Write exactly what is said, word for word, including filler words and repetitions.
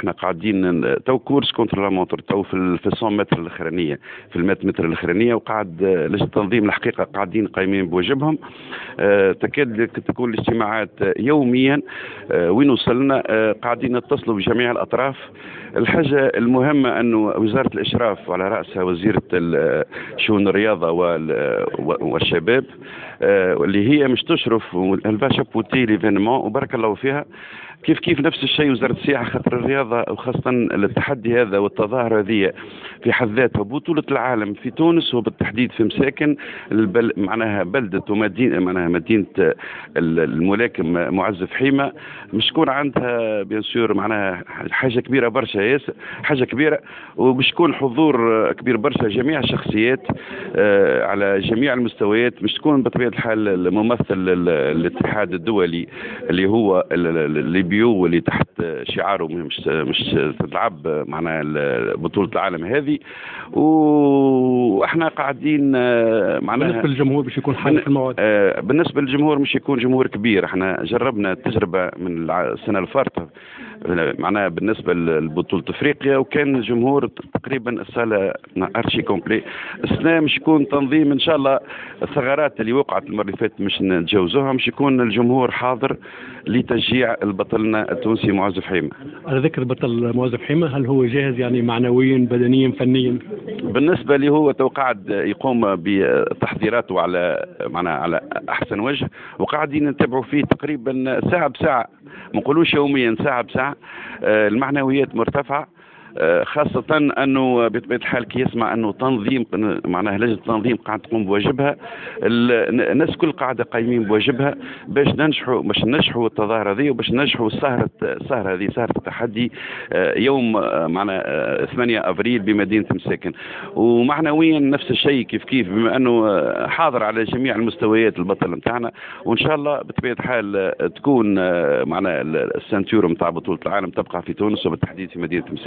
احنا قاعدين تو كورس كونتر لا مونتر تو في في مية متر الاخرانيه في المية متر الاخرانيه، وقاعد لجنه التنظيم الحقيقه قاعدين قايمين بواجبهم. اه تكاد تكون الاجتماعات يوميا. اه وين وصلنا؟ اه قاعدين نتصلوا بجميع الاطراف. الحاجه المهمه انه وزاره الاشراف وعلى راسها وزيره شؤون الرياضه والشباب اللي هي مش تشرف الباشا بوتي ليفينمون وبارك الله فيها، كيف كيف نفس الشيء وزارة السياحة، خاطر الرياضة وخاصة التحدي هذا والتظاهرة هذه في حد ذاتها بطولة العالم في تونس وبالتحديد في مساكن البل معناها بلدة ومدينة معناها مدينة الملاكم معز فحيمة، مش تكون عندها بيان سور معناها حاجة كبيرة برشا ياسر، حاجة كبيرة، ومش تكون حضور كبير برشا جميع الشخصيات آه على جميع المستويات، مش تكون بطبيعة الحال الممثل الاتحاد الدولي اللي هو اللي بيو واللي تحت شعاره مش مش تلعب معنا بطولة العالم هذه، واحنا قاعدين معناها بالنسبة للجمهور باش يكون حل في الموعد. بالنسبة للجمهور مش يكون جمهور كبير، احنا جربنا التجربة من السنة الفارطة معناها بالنسبة لبطولة افريقيا وكان الجمهور تقريبا الصالة ارشي كومبلي. السنة مش يكون تنظيم ان شاء الله الثغرات اللي وقعت المرة اللي فاتت مش نتجاوزوها، مش يكون الجمهور حاضر لتشجيع بطلنا التونسي معز فحيمة. على ذكر بطل معز فحيمة، هل هو جاهز يعني معنويا بدنيا فنيا؟ بالنسبة لي هو تو قاعد يقوم بتحضيراته على معناها على احسن وجه، وقاعدين نتابعوا فيه تقريبا ساعة بساعة، ما نقولوش يوميا، ساعة بساعة. المعنويات مرتفعة، خاصة أنه بطبيعة الحال كي يسمع أنه تنظيم معناها لجنة التنظيم قاعدة تقوم بواجبها، الناس كل قاعدة قايمين بواجبها باش ننجحوا باش ننجحوا التظاهرة هذه وباش ننجحوا السهرة السهرة هذه سهرة التحدي يوم معنا ثمانية أفريل بمدينة مساكن. ومعنويا نفس الشيء كيف كيف، بما أنه حاضر على جميع المستويات البطل نتاعنا، وإن شاء الله بطبيعة الحال تكون معنا السنتور نتاع بطولة العالم تبقى في تونس وبالتحديد في مدينة مساكن.